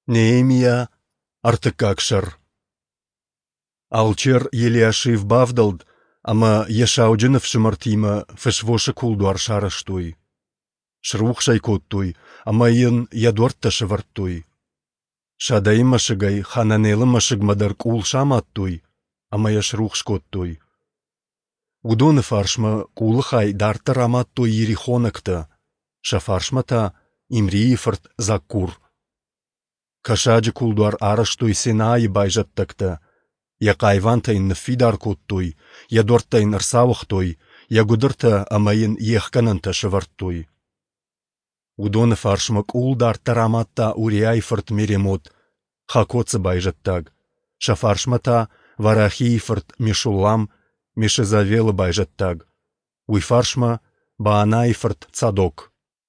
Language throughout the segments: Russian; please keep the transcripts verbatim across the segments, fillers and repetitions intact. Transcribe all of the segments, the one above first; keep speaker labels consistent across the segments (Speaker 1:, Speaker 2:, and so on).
Speaker 1: Неемия артыкакшар. Алчер Елиашив бавдалд, ама ешауджинов шимартима фешвоша кулдуар шараштой. Шрух шайкоттой, ама ин ядуарта шеварттой. Шадай машигай хананелы машигмадар кул шаматтой, ама яшрух шкоттой. Удоны фаршма кулыхай дарта раматтой ерихонакта, шафаршмата имриифарт закур. Кашаджи кулдуар араштой сенаи байжаттакта, яқайвантайн нафидар коттой, ядортайн арсавахтой, ягудырта амайын ехкананта шеварттой. Удоны фаршма кул дарта раматта уриайфарт меремот, хакоцы байжаттаг, шафаршмата варахиифарт мишулам, мишезавелы байжаттаг, уйфаршма баанайфарт цадок.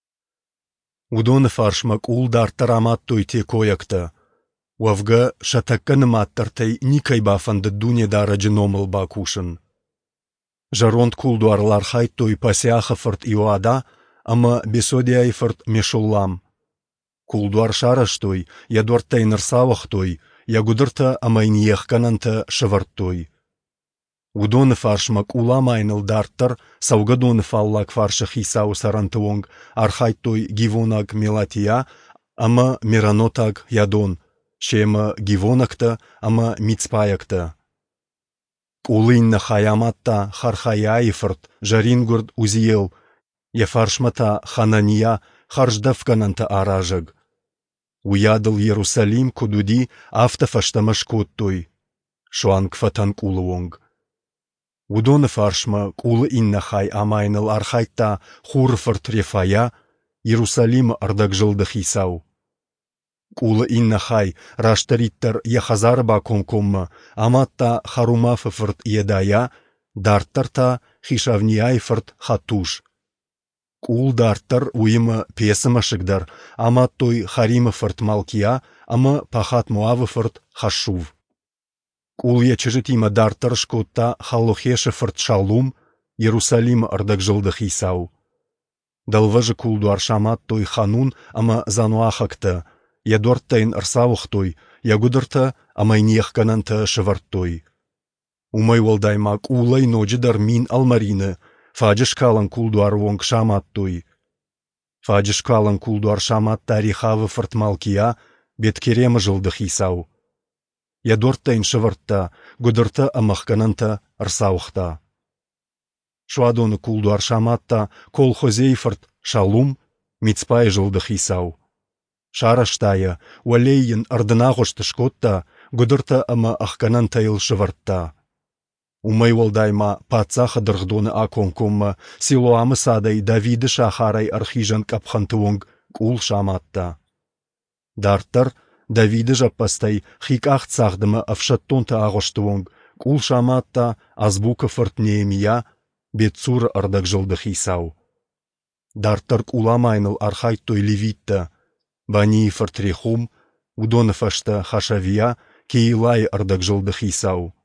Speaker 1: Удоны фаршма кул дарта раматтой те коякта, уавга шатакканы маттартай никай бафанды дуне дара джиномыл бакушын. Жаронт кулдуарлар хайттой пасяхафарт иоада, ама бесодиайфарт мешуллам. Кулдуар шараштой, ядуартай нарсавахтой, ягудырта амайниехкананта шеварттой. Удоны фаршма кула майныл дартар, саугадоны фаллак фарша хисау сарантуонг, архайттой гивонаг мелатия, ама миранотаг ядон, шема гивонакта, ама мицпаякта. Кулынна хаяматта хархаяйфарт, жарингурд узиел, яфаршмата ханания харждавкананта аражаг. Уядал Иерусалим кудуди автофаштамашкоттой, шуангфатан кулуонг. Удоны фаршма кулы иннахай амайныл архайтта хурфарт рефая, Иерусалим ардагжылдых исау. Кулы иннахай раштариттар яхазарба комкомма, аматта харумафыфырт едая, дарттарта хишавнияйфырт хатуш. Кул дарттар уйма песымашыгдар, аматтой харимафырт малкия, ама пахат муавыфырт хашув. Кул ячыжытима дартар шкотта халохешыфырт шалум, Иерусалим ардагжылдых исау. Далважы кулдуар шаматтой ханун, ама зануахакта, ядуарттайн арсавухтой, ягудырта амайниехкананта шеварттой. Умай волдайма кулай ноджидар мин алмарины, фаджишкалан кулдуар вонг шаматтой. Фаджишкалан кулдуар шаматта рихавы фыртмалкия, беткерема жылдых исау. Ядуарттайн шевартта, гудырта амахкананта арсавухта. Шуадоны кулдуар шаматта колхозейфырт шалум, мицпай жылдых исау. Шараштая, уалейин ардынағошты шкотта, гудырта ама ахканантайыл шевартта. Умай волдайма пацаха дырхдоны аконкомма, силуамы садай Давиды шахарай архижан капхантуонг кул шаматта. Дарттар Давиды жаппастай хикахт сахдымы афшаттонта ағоштуонг, кул шаматта азбукафырт Неемия, бетсур ардагжылдых исау. Дарттар куламайныл архайттой левитта, Бани фартрихум, удоны фашта хашавия, кейлай ардагжылдых исау.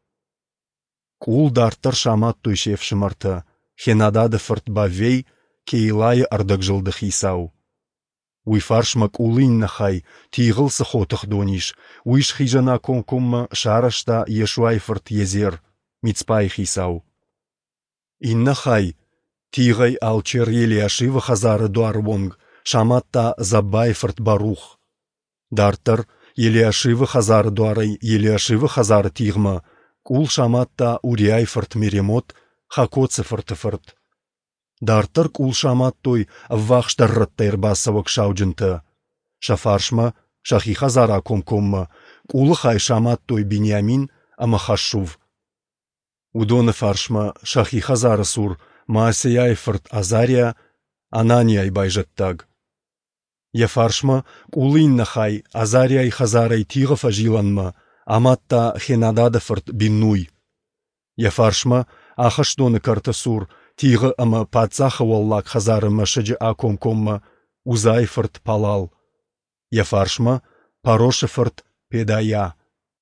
Speaker 1: Кул дарттар шаматтой шефшимарта, хенадады фарт бавей, кейлай ардагжылдых исау. Уйфаршма кулыннахай, тиғыл сыхотых дониш, уйш хижана конкомма шарашта ешуай фарт езер, мицпай исау. Иннахай, тиғай алчер Елиашива хазары дуарвонг, шаматта забайфарт барух. Дартар Елиашивы хазары дуарай Елиашивы хазары тигма, кул шаматта уриайфарт меремот, хакоцефартыфарт. Дартар кул шаматтой вахштарраттайр басавок шауджинта. Шафаршма шахи хазара комкомма, кулы хай шаматтой Биньямин амахашув. Удоны фаршма шахи хазары сур, маасияйфарт Азария, Ананияй байжаттаг. Яфаршма кулыннахай Азарияй хазарай тиғафа жиланма, аматта хенададафырт биннуй. Яфаршма ахаштоны картасур, тиғы ама пацаха воллак хазары машыджы акомкомма, узайфырт палал. Яфаршма парошыфырт педая.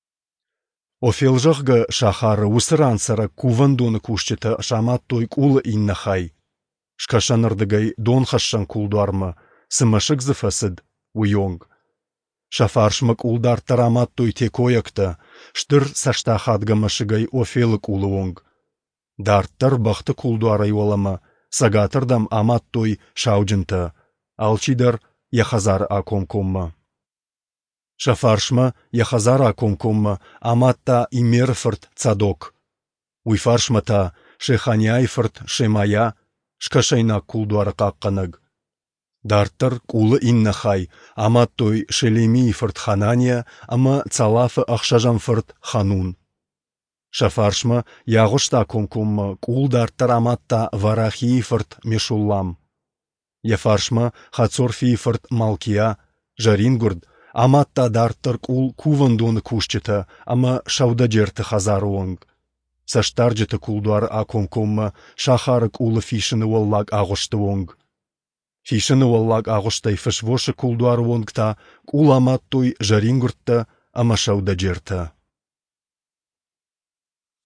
Speaker 1: Офелжахга шахары усырансара кувандоны кушчыта шаматтой кулы иннахай. Шкашанырдыгай дон хашшан кулдуарма, сымашык зыфасыд, уйонг. Шафаршмак улдар амат той текоякта, штыр сашта хадгамашыгай офелык улуонг. Дарттар бахты кулдуарай олама, сагатырдам амат той шауджынта, алчидар яхазар акомкомма. Шафаршма яхазар акомкомма, аматта имерфырт цадок. Уйфаршмата шеханяйфырт шемая, шкашайна кулдуара какканаг. Дарттар кулы иннахай, амат той шелемийфырт ханания, ама цалафы ахшажамфырт ханун. Шафаршма яғышта комкомма, кул дарттар аматта варахийфырт мешуллам. Яфаршма хацорфийфырт малкия, жарингурд, аматта дарттар кул кувандоны кушчыта, ама шаудадерты хазаруонг. Саштарджыты кулдуар акомкомма, шахарык улы фишыны уаллаг ағыштуонг. Фишыны уаллаг ағыштай фышвошы кулдуар уонгта, кул амат той жарингурдта, ама шаудадерта.